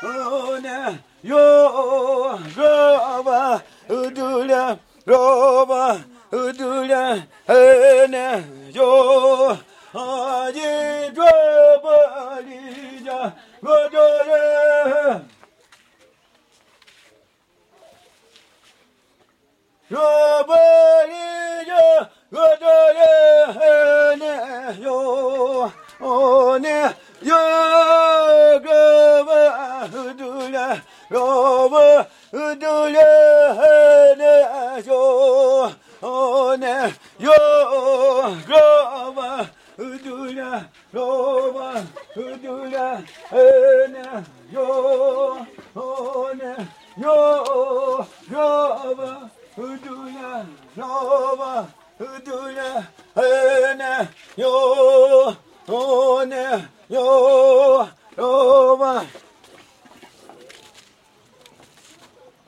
ne yo roba udula roba udula ne yo aji roba lija godore roba lija godore ne yo ne yo roba udule ne yo ne yo roba udule roba udule ne yo